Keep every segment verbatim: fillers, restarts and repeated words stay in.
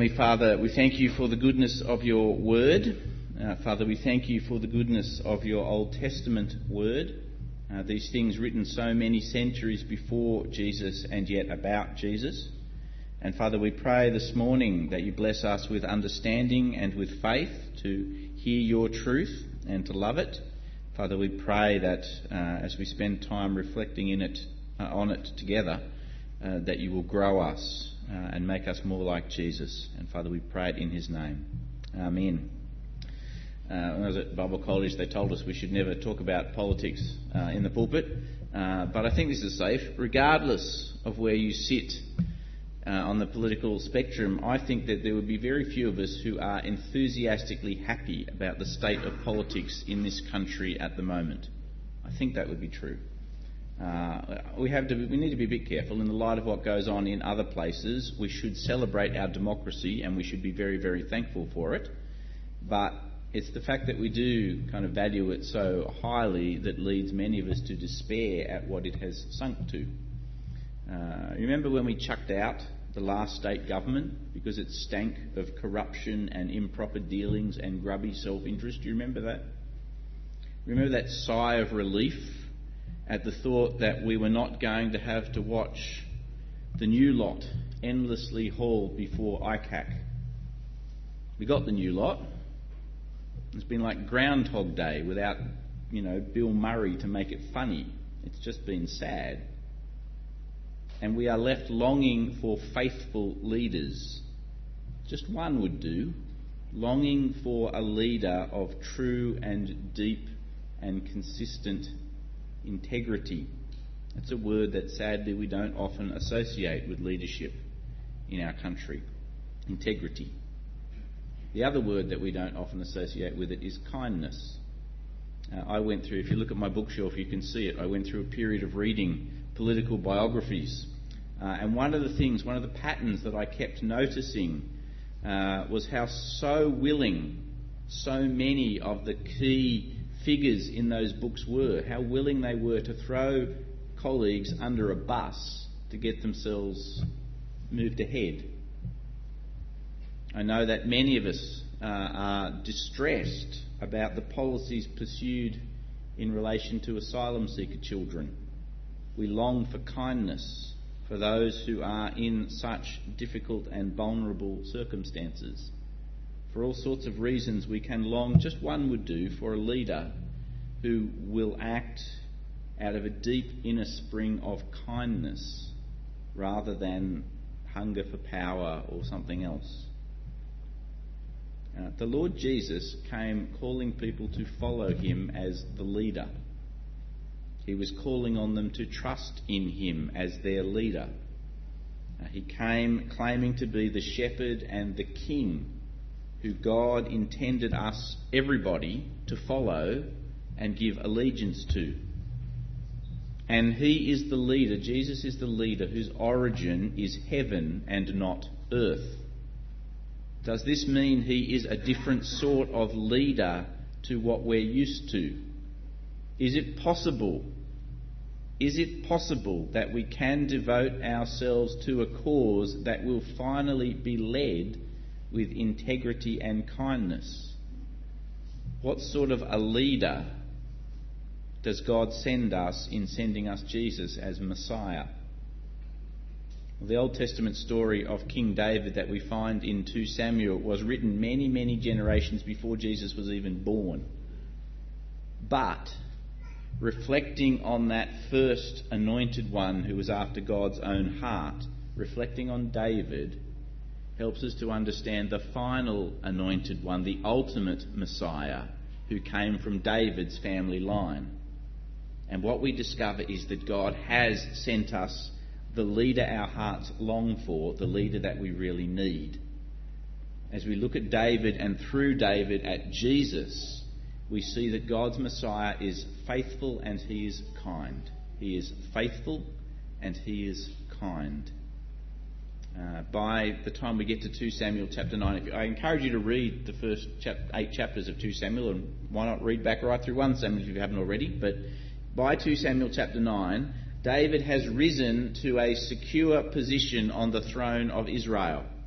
Heavenly Father, we thank you for the goodness of your word. Uh, Father, we thank you for the goodness of your Old Testament word. Uh, these things written so many centuries before Jesus and yet about Jesus. And Father, we pray this morning that you bless us with understanding and with faith to hear your truth and to love it. Father, we pray that uh, as we spend time reflecting in it, uh, on it together, uh, that you will grow us uh, and make us more like Jesus. And Father, we pray it in his name. Amen. Uh, when I was at Bible College, they told us we should never talk about politics uh, in the pulpit. Uh, but I think this is safe. Regardless of where you sit uh, on the political spectrum, I think that there would be very few of us who are enthusiastically happy about the state of politics in this country at the moment. I think that would be true. Uh, we have to. We need to be a bit careful in the light of what goes on in other places. We should celebrate our democracy and we should be very, very thankful for it. But it's the fact that we do kind of value it so highly that leads many of us to despair at what it has sunk to. Uh, remember when we chucked out the last state government because it stank of corruption and improper dealings and grubby self-interest? Do you remember that? Remember that sigh of relief at the thought that we were not going to have to watch the new lot endlessly hauled before I C A C? We got the new lot. It's been like Groundhog Day without, you know, Bill Murray to make it funny. It's just been sad. And we are left longing for faithful leaders. Just one would do. Longing for a leader of true and deep and consistent integrity. That's a word that sadly we don't often associate with leadership in our country. Integrity. The other word that we don't often associate with it is kindness. Uh, I went through, if you look at my bookshelf you can see it, I went through a period of reading political biographies. Uh, and one of the things, one of the patterns that I kept noticing uh, was how so willing so many of the key figures in those books were, how willing they were to throw colleagues under a bus to get themselves moved ahead. I know that many of us uh, are distressed about the policies pursued in relation to asylum seeker children. We long for kindness for those who are in such difficult and vulnerable circumstances. For all sorts of reasons we can long, just one would do, for a leader who will act out of a deep inner spring of kindness rather than hunger for power or something else. Uh, the Lord Jesus came calling people to follow him as the leader. He was calling on them to trust in him as their leader. Uh, he came claiming to be the shepherd and the king who God intended us, everybody, to follow and give allegiance to. And he is the leader, Jesus is the leader whose origin is heaven and not earth. Does this mean he is a different sort of leader to what we're used to? Is it possible? Is it possible that we can devote ourselves to a cause that will finally be led with integrity and kindness? What sort of a leader does God send us in sending us Jesus as Messiah? The Old Testament story of King David that we find in Second Samuel was written many, many generations before Jesus was even born. But reflecting on that first anointed one who was after God's own heart, reflecting on David, helps us to understand the final anointed one, the ultimate Messiah, who came from David's family line. And what we discover is that God has sent us the leader our hearts long for, the leader that we really need. As we look at David and through David at Jesus, we see that God's Messiah is faithful and he is kind. He is faithful and he is kind. Uh, by the time we get to Second Samuel chapter nine, I encourage you to read the first chap- eight chapters of Second Samuel, and why not read back right through First Samuel if you haven't already. But by Second Samuel chapter nine, David has risen to a secure position on the throne of Israel.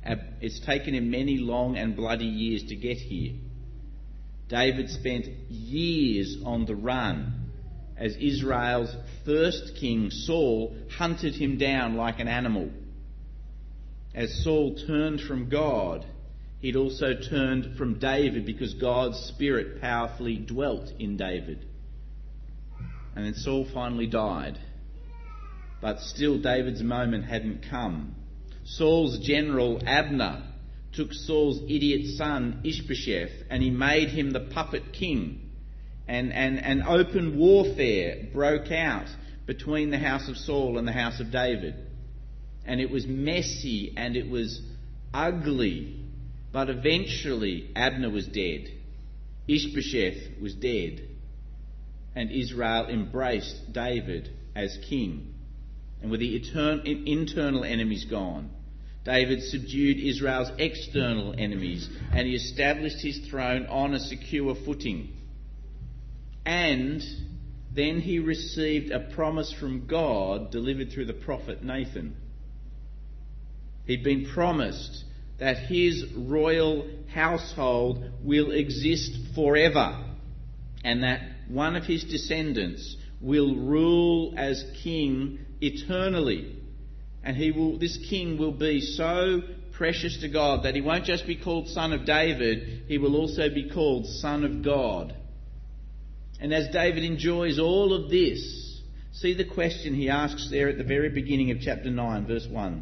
It's taken him many long and bloody years to get here. David spent years on the run as Israel's first king, Saul, hunted him down like an animal. As Saul turned from God, he'd also turned from David because God's Spirit powerfully dwelt in David. And then Saul finally died. But still David's moment hadn't come. Saul's general, Abner, took Saul's idiot son, Ishbosheth, and he made him the puppet king. And, and, and open warfare broke out between the house of Saul and the house of David. And it was messy and it was ugly. But eventually Abner was dead. Ishbosheth was dead. And Israel embraced David as king. And with the etern- internal enemies gone, David subdued Israel's external enemies and he established his throne on a secure footing. And then he received a promise from God delivered through the prophet Nathan. He'd been promised that his royal household will exist forever and that one of his descendants will rule as king eternally. And he will, this king will be so precious to God that he won't just be called Son of David, he will also be called Son of God. And as David enjoys all of this, see the question he asks there at the very beginning of chapter nine, verse one.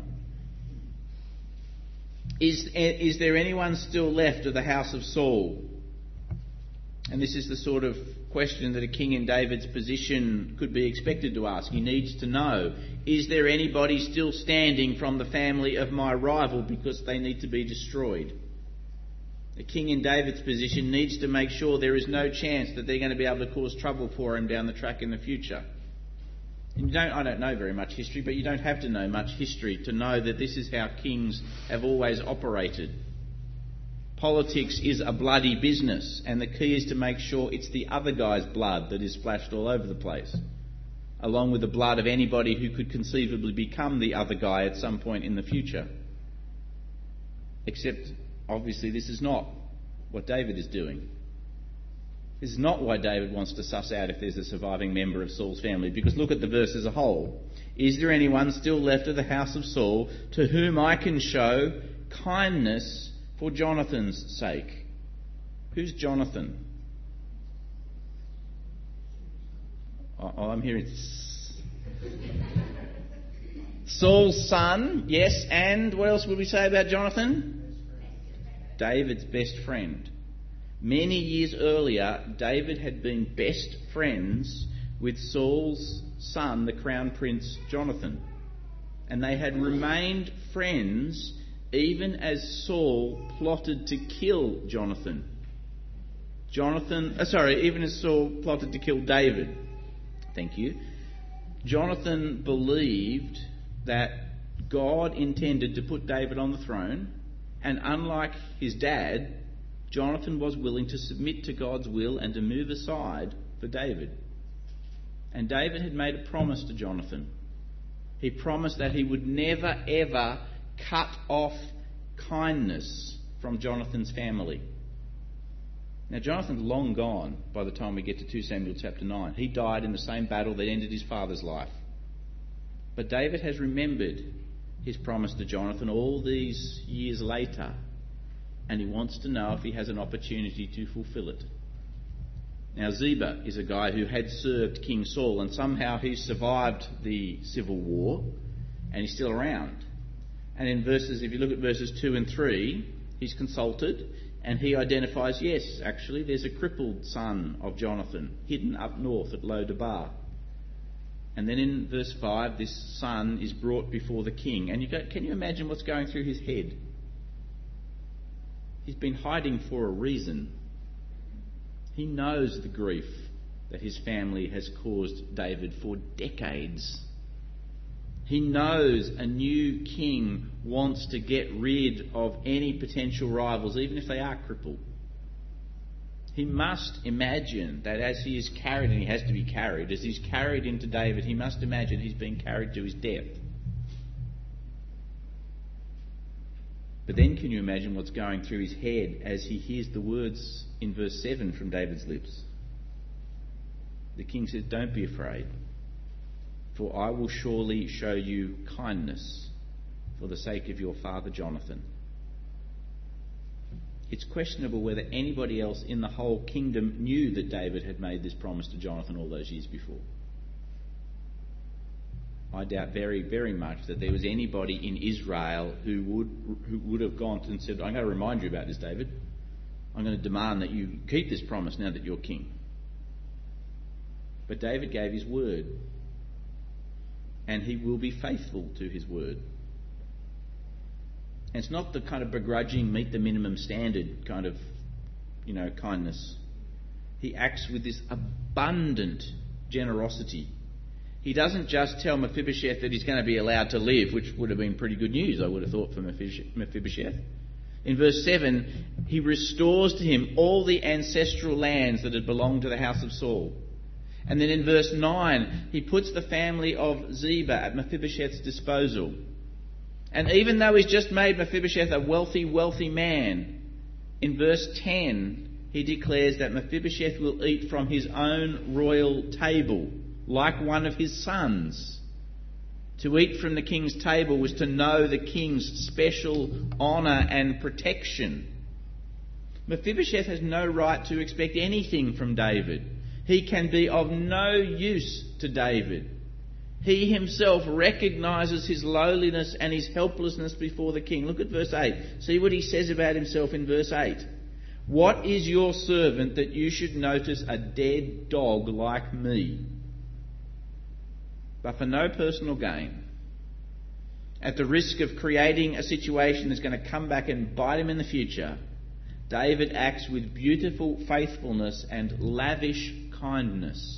Is, is there anyone still left of the house of Saul? And this is the sort of question that a king in David's position could be expected to ask. He needs to know, is there anybody still standing from the family of my rival because they need to be destroyed? A king in David's position needs to make sure there is no chance that they're going to be able to cause trouble for him down the track in the future. And you don't, I don't know very much history, but you don't have to know much history to know that this is how kings have always operated. Politics is a bloody business, and the key is to make sure it's the other guy's blood that is splashed all over the place, along with the blood of anybody who could conceivably become the other guy at some point in the future. Except, obviously, this is not what David is doing. This is not why David wants to suss out if there's a surviving member of Saul's family, because look at the verse as a whole. Is there anyone still left of the house of Saul to whom I can show kindness for Jonathan's sake? Who's Jonathan? Oh, oh I'm hearing... Saul's son, yes, and what else would we say about Jonathan? David's best friend. Many years earlier, David had been best friends with Saul's son, the crown prince Jonathan. And they had remained friends even as Saul plotted to kill Jonathan. Jonathan, uh, sorry, even as Saul plotted to kill David. Thank you. Jonathan believed that God intended to put David on the throne, and unlike his dad, Jonathan was willing to submit to God's will and to move aside for David. And David had made a promise to Jonathan. He promised that he would never ever cut off kindness from Jonathan's family. Now, Jonathan's long gone by the time we get to Second Samuel chapter nine. He died in the same battle that ended his father's life. But David has remembered his promise to Jonathan all these years later, and he wants to know if he has an opportunity to fulfill it. Now, Ziba is a guy who had served King Saul, and somehow he survived the civil war, and he's still around. And in verses, if you look at verses two and three, he's consulted, and he identifies, yes, actually, there's a crippled son of Jonathan hidden up north at Lo-debar. And then in verse five, this son is brought before the king. And you go, can you imagine what's going through his head? He's been hiding for a reason. He knows the grief that his family has caused David for decades. He knows a new king wants to get rid of any potential rivals, even if they are crippled. He must imagine that as he is carried, and he has to be carried, as he's carried into David, he must imagine he's being carried to his death. But then can you imagine what's going through his head as he hears the words in verse seven from David's lips? The king says, "Don't be afraid, for I will surely show you kindness for the sake of your father Jonathan." It's questionable whether anybody else in the whole kingdom knew that David had made this promise to Jonathan all those years before. I doubt very, very much that there was anybody in Israel who would who would have gone and said, "I'm going to remind you about this, David. I'm going to demand that you keep this promise now that you're king." But David gave his word, and he will be faithful to his word. And it's not the kind of begrudging, meet the minimum standard kind of, you know, kindness. He acts with this abundant generosity. He doesn't just tell Mephibosheth that he's going to be allowed to live, which would have been pretty good news, I would have thought, for Mephibosheth. In verse seven, he restores to him all the ancestral lands that had belonged to the house of Saul. And then in verse nine, he puts the family of Ziba at Mephibosheth's disposal. And even though he's just made Mephibosheth a wealthy, wealthy man, in verse ten, he declares that Mephibosheth will eat from his own royal table, like one of his sons. To eat from the king's table was to know the king's special honour and protection. Mephibosheth has no right to expect anything from David. He can be of no use to David. He himself recognises his lowliness and his helplessness before the king. Look at verse eight. See what he says about himself in verse eight. "What is your servant that you should notice a dead dog like me?" But for no personal gain, at the risk of creating a situation that's going to come back and bite him in the future, David acts with beautiful faithfulness and lavish kindness.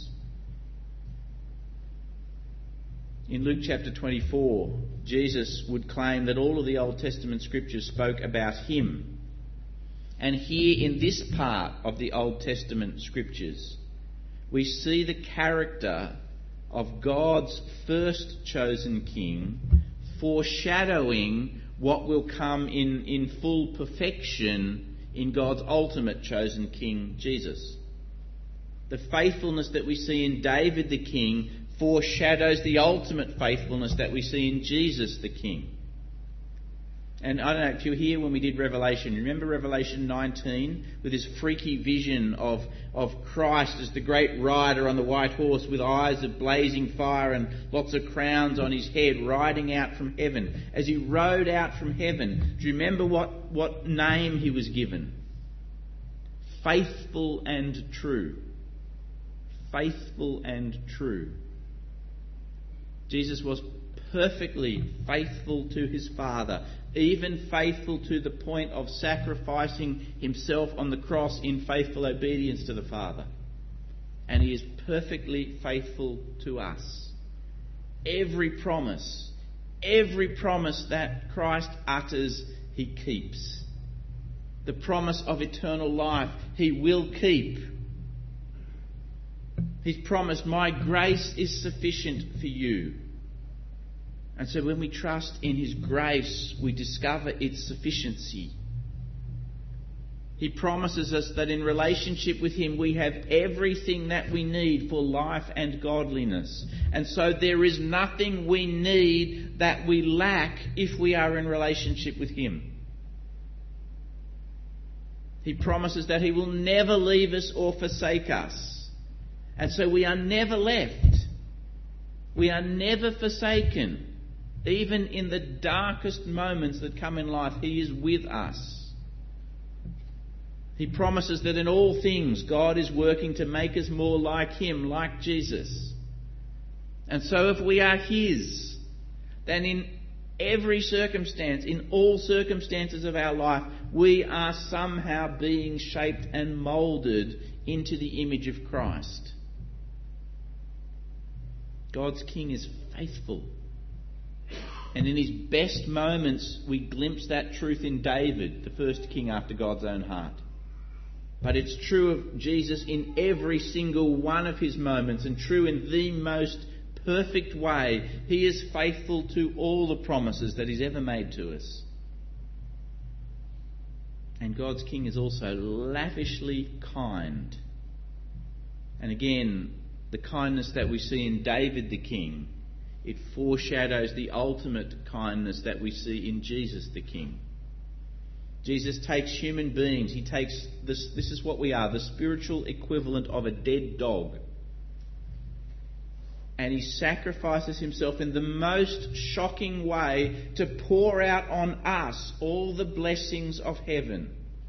In Luke chapter twenty-four, Jesus would claim that all of the Old Testament scriptures spoke about him. And here in this part of the Old Testament scriptures, we see the character of God's first chosen king foreshadowing what will come in, in full perfection in God's ultimate chosen king, Jesus. The faithfulness that we see in David the king foreshadows the ultimate faithfulness that we see in Jesus the king. And I don't know if you were here when we did Revelation. Remember Revelation nineteen with this freaky vision of, of Christ as the great rider on the white horse with eyes of blazing fire and lots of crowns on his head, riding out from heaven. As he rode out from heaven, do you remember what, what name he was given? Faithful and true. Faithful and true. Jesus was perfectly faithful to his Father, even faithful to the point of sacrificing himself on the cross in faithful obedience to the Father. And he is perfectly faithful to us. Every promise, every promise that Christ utters, he keeps. The promise of eternal life, he will keep. He's promised, "My grace is sufficient for you." And so when we trust in his grace, we discover its sufficiency. He promises us that in relationship with him, we have everything that we need for life and godliness. And so there is nothing we need that we lack if we are in relationship with him. He promises that he will never leave us or forsake us. And so we are never left. We are never forsaken. Even in the darkest moments that come in life, he is with us. He promises that in all things God is working to make us more like him, like Jesus. And so if we are his, then in every circumstance, in all circumstances of our life, we are somehow being shaped and moulded into the image of Christ. God's King is faithful. And in his best moments, we glimpse that truth in David, the first king after God's own heart. But it's true of Jesus in every single one of his moments, and true in the most perfect way. He is faithful to all the promises that he's ever made to us. And God's King is also lavishly kind. And again, the kindness that we see in David the King, it foreshadows the ultimate kindness that we see in Jesus the King. Jesus takes human beings. He takes this, this is what we are, the spiritual equivalent of a dead dog. And he sacrifices himself in the most shocking way to pour out on us all the blessings of heaven.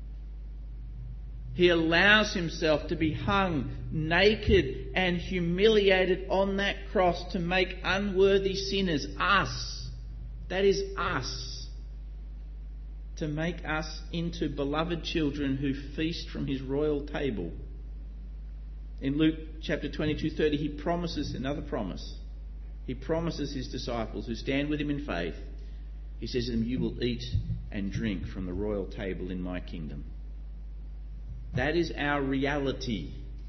He allows himself to be hung naked and humiliated on that cross to make unworthy sinners, us, that is us, to make us into beloved children who feast from his royal table. In Luke chapter twenty-two thirty, he promises another promise. He promises his disciples who stand with him in faith, he says to them, "You will eat and drink from the royal table in my kingdom." That is our reality.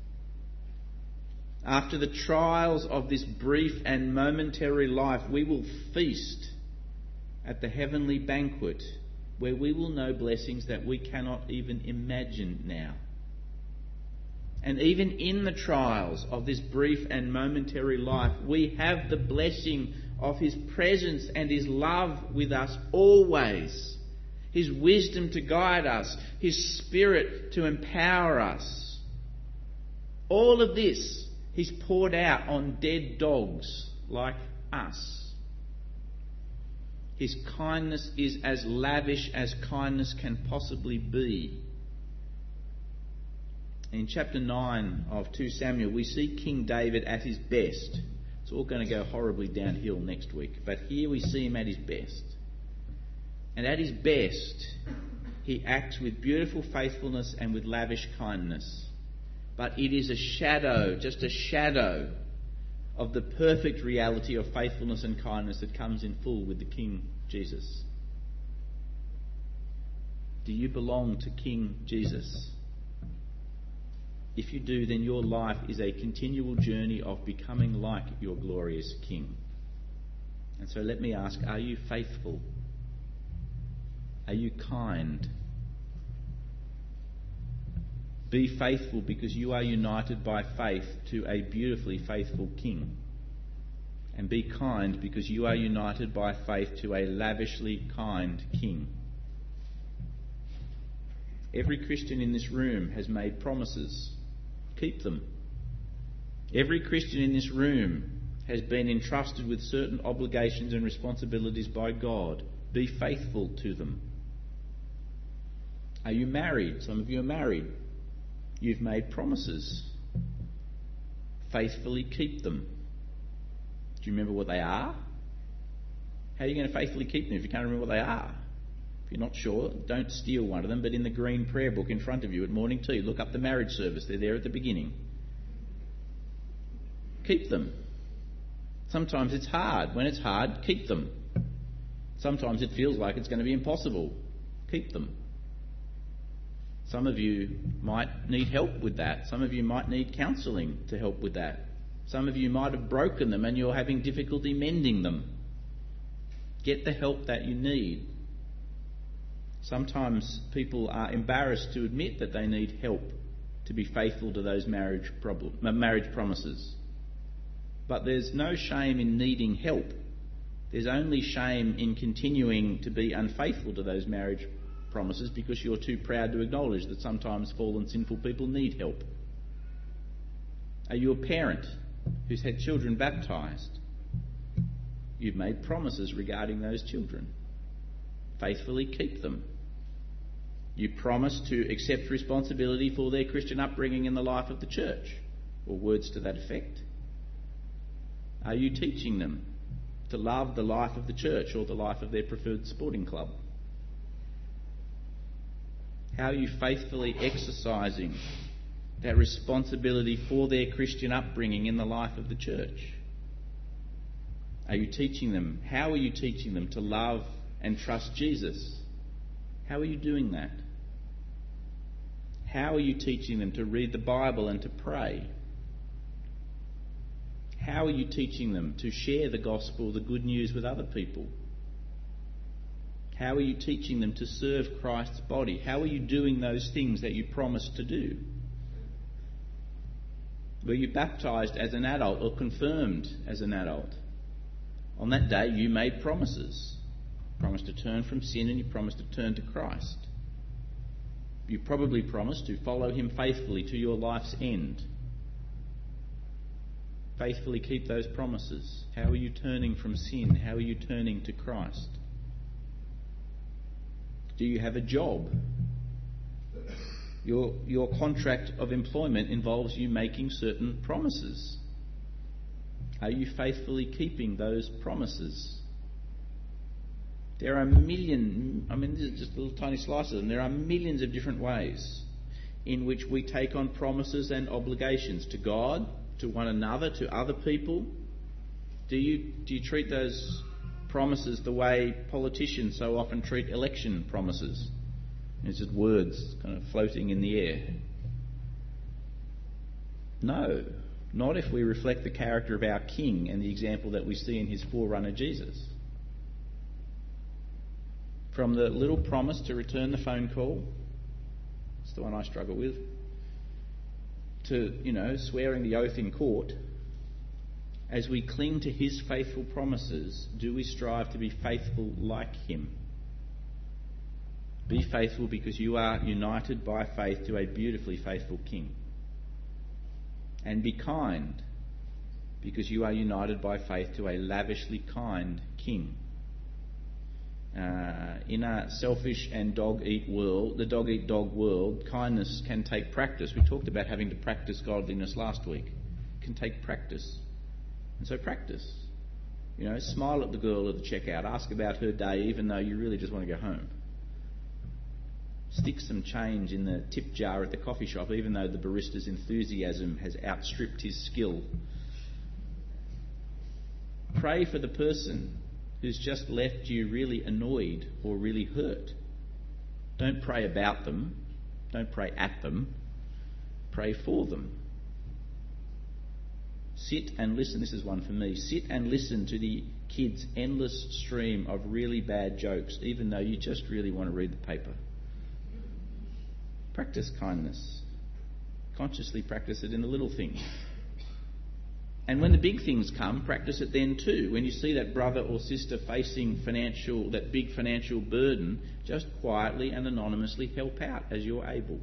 After the trials of this brief and momentary life, we will feast at the heavenly banquet where we will know blessings that we cannot even imagine now. And even in the trials of this brief and momentary life, we have the blessing of his presence and his love with us always. His wisdom to guide us, his spirit to empower us. All of this he's poured out on dead dogs like us. His kindness is as lavish as kindness can possibly be. In chapter nine of Second Samuel, we see King David at his best. It's all going to go horribly downhill next week, but here we see him at his best. And at his best, he acts with beautiful faithfulness and with lavish kindness. But it is a shadow, just a shadow, of the perfect reality of faithfulness and kindness that comes in full with the King Jesus. Do you belong to King Jesus? If you do, then your life is a continual journey of becoming like your glorious King. And so let me ask, are you faithful? Are you kind? Be faithful because you are united by faith to a beautifully faithful King. And be kind because you are united by faith to a lavishly kind King. Every Christian in this room has made promises. Keep them. Every Christian in this room has been entrusted with certain obligations and responsibilities by God. Be faithful to them. Are you married? Some of you are married. You've made promises. Faithfully keep them. Do you remember what they are? How are you going to faithfully keep them if you can't remember what they are? If you're not sure, don't steal one of them, but in the green prayer book in front of you at morning tea, look up the marriage service. They're there at the beginning. Keep them. Sometimes it's hard. When it's hard, keep them. Sometimes it feels like it's going to be impossible. Keep them. Some of you might need help with that. Some of you might need counselling to help with that. Some of you might have broken them and you're having difficulty mending them. Get the help that you need. Sometimes people are embarrassed to admit that they need help to be faithful to those marriage problem, marriage promises. But there's no shame in needing help. There's only shame in continuing to be unfaithful to those marriage promises because you're too proud to acknowledge that sometimes fallen sinful people need help. Are you a parent who's had children baptised? You've made promises regarding those children. Faithfully keep them. You promise to accept responsibility for their Christian upbringing in the life of the church, or words to that effect. Are you teaching them to love the life of the church or the life of their preferred sporting club? How are you faithfully exercising that responsibility for their Christian upbringing in the life of the church? Are you teaching them? How are you teaching them to love and trust Jesus? How are you doing that? How are you teaching them to read the Bible and to pray? How are you teaching them to share the gospel, the good news, with other people? How are you teaching them to serve Christ's body? How are you doing those things that you promised to do? Were you baptised as an adult or confirmed as an adult? On that day you made promises. You promised to turn from sin and you promised to turn to Christ. You probably promised to follow him faithfully to your life's end. Faithfully keep those promises. How are you turning from sin? How are you turning to Christ? Do you have a job? Your, your contract of employment involves you making certain promises. Are you faithfully keeping those promises? There are a million, I mean, this is just a little tiny slice of them. There are millions of different ways in which we take on promises and obligations to God, to one another, to other people. Do you, do you treat those promises the way politicians so often treat election promises? It's just words kind of floating in the air. No, not if we reflect the character of our King and the example that we see in his forerunner Jesus. From the little promise to return the phone call, it's the one I struggle with, to, you know, swearing the oath in court, as we cling to his faithful promises, do we strive to be faithful like him? Be faithful because you are united by faith to a beautifully faithful King. And be kind because you are united by faith to a lavishly kind King. Uh, in a selfish and dog-eat world, the dog-eat-dog world, kindness can take practice. We talked about having to practice godliness last week. It can take practice. And so practice. You know, smile at the girl at the checkout. Ask about her day even though you really just want to go home. Stick some change in the tip jar at the coffee shop even though the barista's enthusiasm has outstripped his skill. Pray for the person who's just left you really annoyed or really hurt. Don't pray about them. Don't pray at them. Pray for them. Sit and listen. This is one for me. Sit and listen to the kids' endless stream of really bad jokes, even though you just really want to read the paper. Practice kindness. Consciously practice it in the little things. And when the big things come, practice it then too. When you see that brother or sister facing financial, that big financial burden, just quietly and anonymously help out as you're able.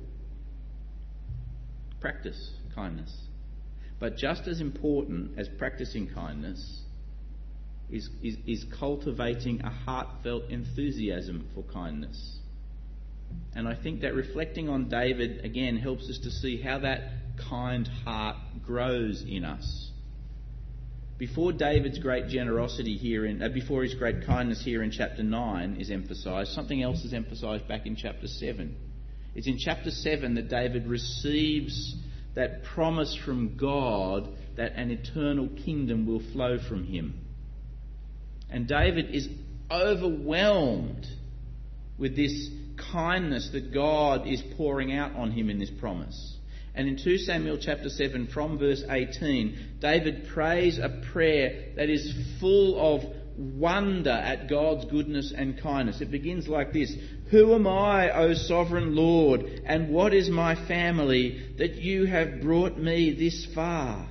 Practice kindness. But just as important as practicing kindness is, is, is cultivating a heartfelt enthusiasm for kindness. And I think that reflecting on David again helps us to see how that kind heart grows in us. Before David's great generosity here, in, uh, before his great kindness here in chapter nine is emphasised, something else is emphasised back in chapter seven. It's in chapter seven that David receives that promise from God that an eternal kingdom will flow from him. And David is overwhelmed with this kindness that God is pouring out on him in this promise. And in Second Samuel chapter seven from verse eighteen, David prays a prayer that is full of wonder at God's goodness and kindness. It begins like this: "Who am I, O sovereign Lord, and what is my family that you have brought me this far?"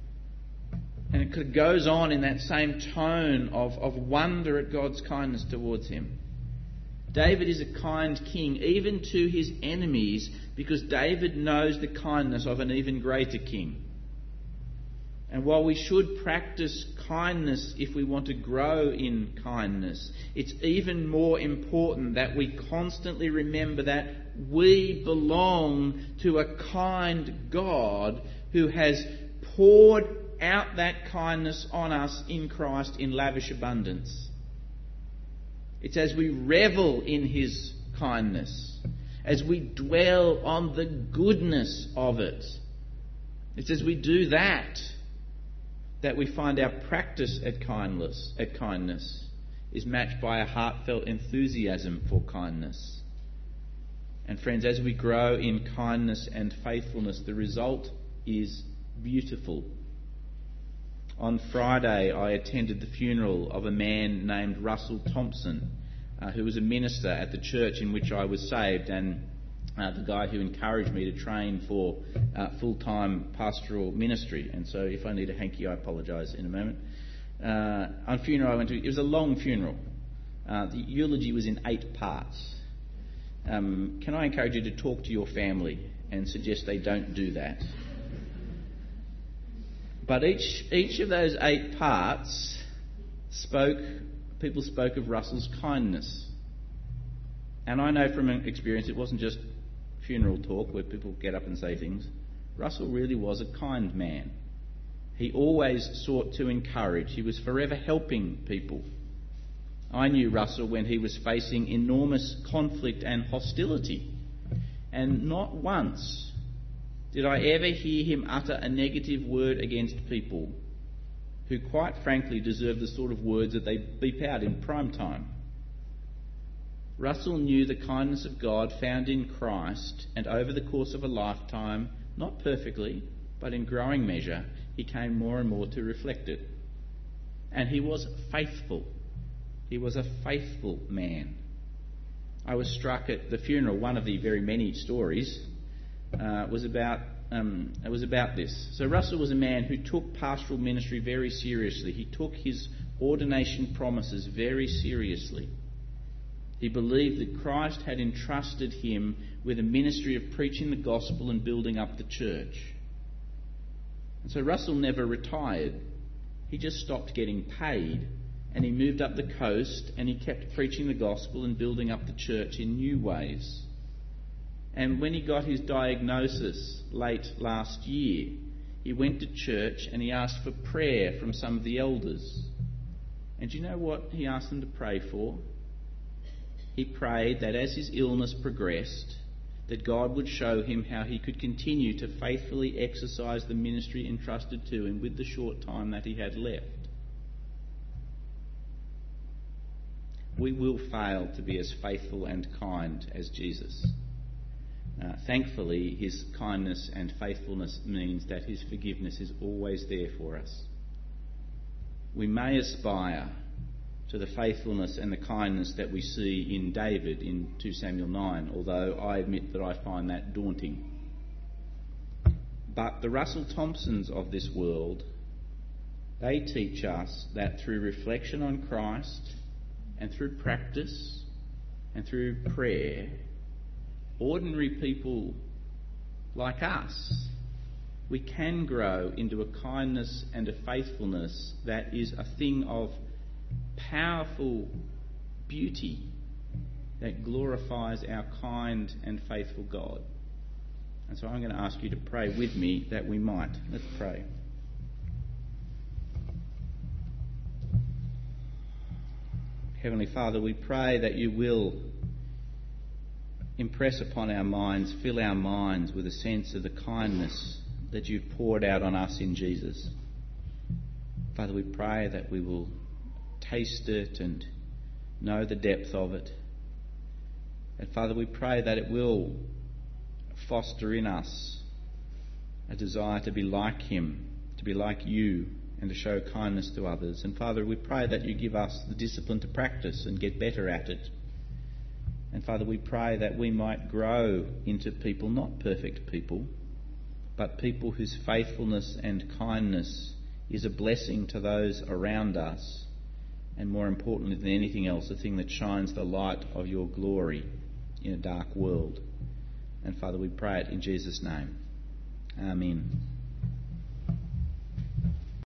And it goes on in that same tone of, of wonder at God's kindness towards him. David is a kind king, even to his enemies, because David knows the kindness of an even greater king. And while we should practice kindness if we want to grow in kindness, it's even more important that we constantly remember that we belong to a kind God who has poured out that kindness on us in Christ in lavish abundance. It's as we revel in his kindness, as we dwell on the goodness of it, it's as we do that that we find our practice at kindness, at kindness is matched by a heartfelt enthusiasm for kindness. And friends, as we grow in kindness and faithfulness, the result is beautiful. On Friday, I attended the funeral of a man named Russell Thompson. uh, who was a minister at the church in which I was saved, and uh, the guy who encouraged me to train for uh, full-time pastoral ministry. And so if I need a hanky, I apologise in a moment. Uh, on funeral I went to, it was a long funeral. Uh, the eulogy was in eight parts. Um, can I encourage you to talk to your family and suggest they don't do that? But each each of those eight parts spoke, people spoke of Russell's kindness. And I know from experience it wasn't just funeral talk where people get up and say things. Russell really was a kind man. He always sought to encourage. He was forever helping people. I knew Russell when he was facing enormous conflict and hostility. And not once did I ever hear him utter a negative word against people who quite frankly deserve the sort of words that they beep out in prime time. Russell knew the kindness of God found in Christ, and over the course of a lifetime, not perfectly, but in growing measure, he came more and more to reflect it. And he was faithful. He was a faithful man. I was struck at the funeral. One of the very many stories uh, was about um, it was about this. So Russell was a man who took pastoral ministry very seriously. He took his ordination promises very seriously. He believed that Christ had entrusted him with a ministry of preaching the gospel and building up the church. And so Russell never retired. He just stopped getting paid, and he moved up the coast and he kept preaching the gospel and building up the church in new ways. And when he got his diagnosis late last year, he went to church and he asked for prayer from some of the elders. And do you know what he asked them to pray for? He prayed that as his illness progressed, that God would show him how he could continue to faithfully exercise the ministry entrusted to him with the short time that he had left. We will fail to be as faithful and kind as Jesus. Uh, thankfully, his kindness and faithfulness means that his forgiveness is always there for us. We may aspire to the faithfulness and the kindness that we see in David in two Samuel nine, although I admit that I find that daunting. But the Russell Thompsons of this world, they teach us that through reflection on Christ and through practice and through prayer, ordinary people like us, we can grow into a kindness and a faithfulness that is a thing of powerful beauty that glorifies our kind and faithful God. And so I'm going to ask you to pray with me that we might. Let's pray. Heavenly Father, we pray that you will impress upon our minds, fill our minds with a sense of the kindness that you've poured out on us in Jesus. Father, we pray that we will taste it and know the depth of it. And Father, we pray that it will foster in us a desire to be like him, to be like you, and to show kindness to others. And Father, we pray that you give us the discipline to practice and get better at it. And Father, we pray that we might grow into people, not perfect people, but people whose faithfulness and kindness is a blessing to those around us. And more importantly than anything else, the thing that shines the light of your glory in a dark world. And Father, we pray it in Jesus' name. Amen.